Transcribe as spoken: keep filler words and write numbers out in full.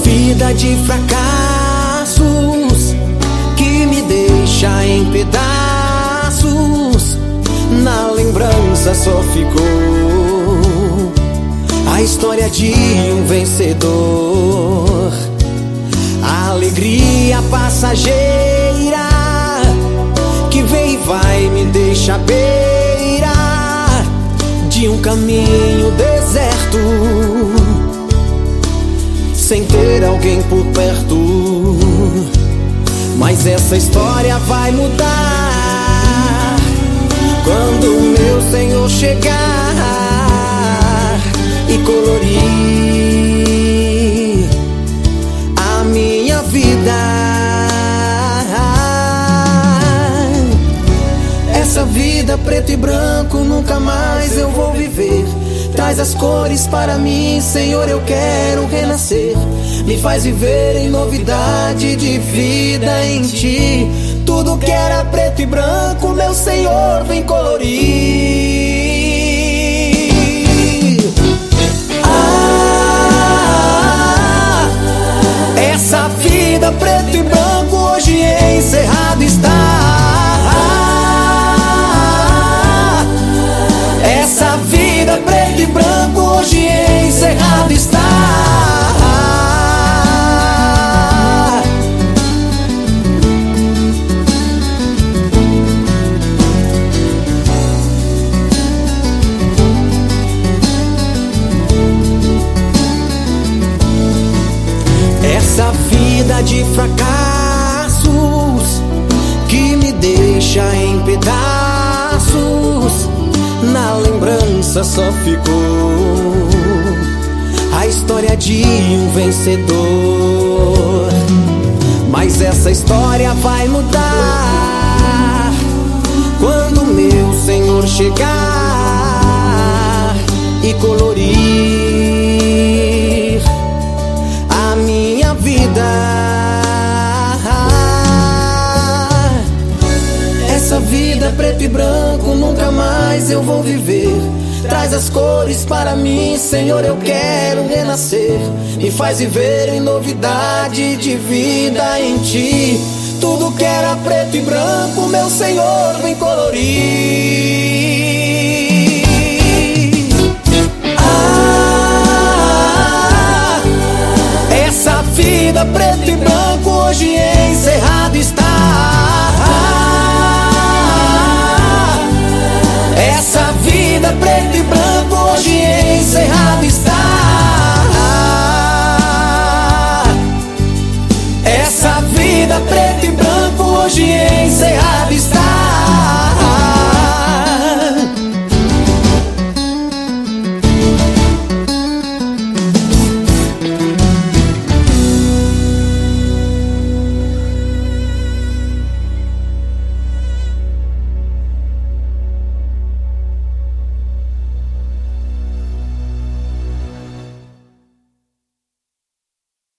vida de fracassos que me deixa em pedaços, na lembrança só ficou a história de um vencedor. A alegria passageira que vem e vai me deixa à beira de um caminho deserto, sem ter alguém por perto. Mas essa história vai mudar quando o meu Senhor chegar e colorir a minha vida. Essa vida preto e branco nunca mais eu vou viver. Traz as cores para mim, Senhor, eu quero renascer. Me faz viver em novidade de vida em Ti. Tudo que era preto e branco, meu Senhor, vem colorir. Ah, essa vida preto e branco hoje encerrada está. Essa vida preto e branco hoje encerrada está. Essa vida de fracassos que me deixa em pedaços, na lembrança só ficou a história de um vencedor. Mas essa história vai mudar quando meu Senhor chegar e colorir a minha vida. Essa vida preto e branco nunca mais eu vou viver. Traz as cores para mim, Senhor, eu quero renascer. Me faz viver em novidade de vida em Ti. Tudo que era preto e branco, meu Senhor, vem colorir. Ah, essa vida preto e branco hoje encerrada está. Essa vida preto e branco hoje encerrada está. Essa vida preto e branco hoje encerrada está.